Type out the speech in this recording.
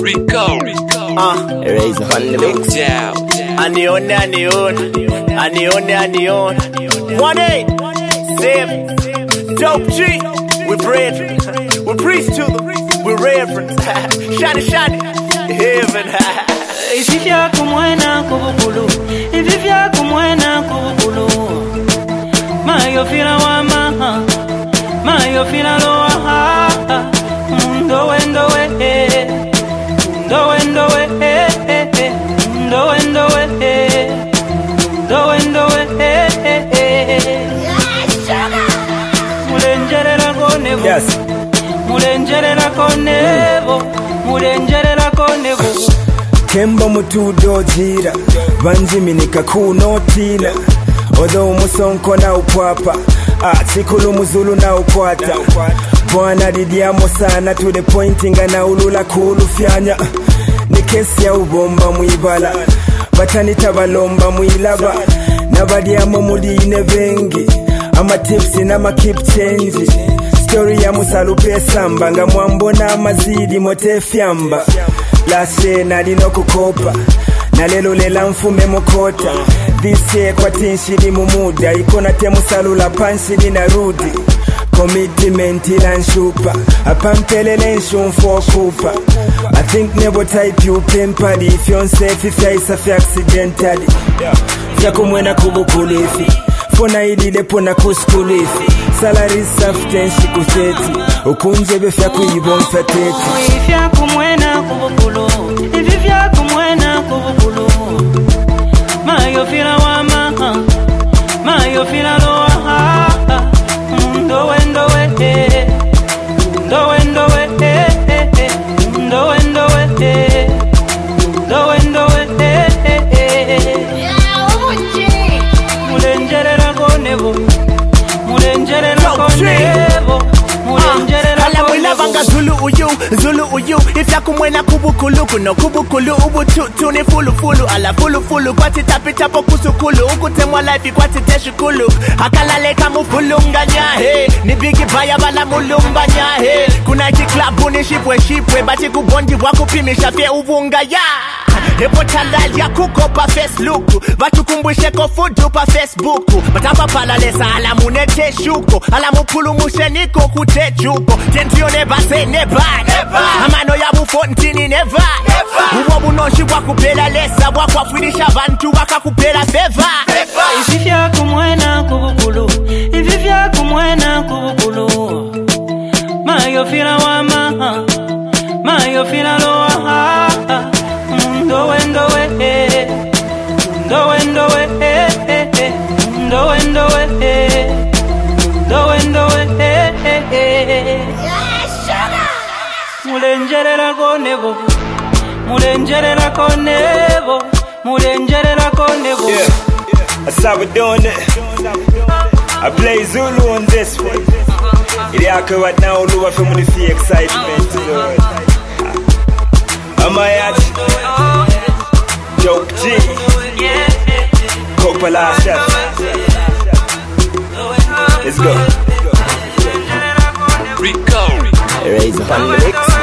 Rico. Erase on the mix. Anione. 1-8 Dope G. We brethren. We preach to them. We reverence. Shiny. Heaven. Ififia kumwena kubukulu. Ififia kumwena kubukulu. Mayo fila wama. Mayo fila loa. Ndowe. Ndowe. Yes. Mulenjerera konevo. Kemba mutudo jira banjiminika kunotina odo musonko na upwapa chikulu muzulu na ukwata bwana didiamo sana to the pointing na ulula kulufyanya ni kesi ya ubomba mwibala batanita balomba mwilaba nabadiamo muline bengi ama tips na ma keep change story ya musalupe samba nga mwambona amazidi mote fyamba lase nalino kukopa na lelo lela mfume mokota dise kwa tinshiri mumuda ikona temu salula panshiri na rudi commitment ilanshupa apampelele nshumfo kupa I think never type you pempadi if you're unsafe if you're safe accidentally kumwena kubukulifi fona idile pona kuskulifi salary substance kuseti ukunje befya kuibonsa teti ifya kumwena kubukulu ifya kumwena kubukulu mayo fila wama mayo fila loa ndowe Zulu uyu ifya kumwena kubukulu kuno kubukulu ubututu ni fulu ala fulu kwati tapitapo kusukulu ukutemwa life kwati teshukulu akalaleka mufulunganya he ni bigi baya bala mulumbanya he kuna club ni shipwe bati kubondi wakupimisha fye uvunga ya Epo talal ya kukopa Facebook Batukumbwishe ko fudu pa Facebook Batapa palalesa ala munete shuko Ala mupulu musheniko kutechuko Tentio neba se neba Amano ya bufontini neva Uwa bunoshi wakupela lesa Wakwafidisha bantu wakakupela feva Ififia kumwena kubukulu Ififia kumwena kubukulu Mayo fila wama Mayo fila loa Ndowe Mulenjerera konevo Yeah, that's how we doing it. I play Zulu on this one. Iliaka right now, Uluwa from the fee excitement. Amayat Dope G Coppola Chef. Let's go. Rico. Erase on the mix.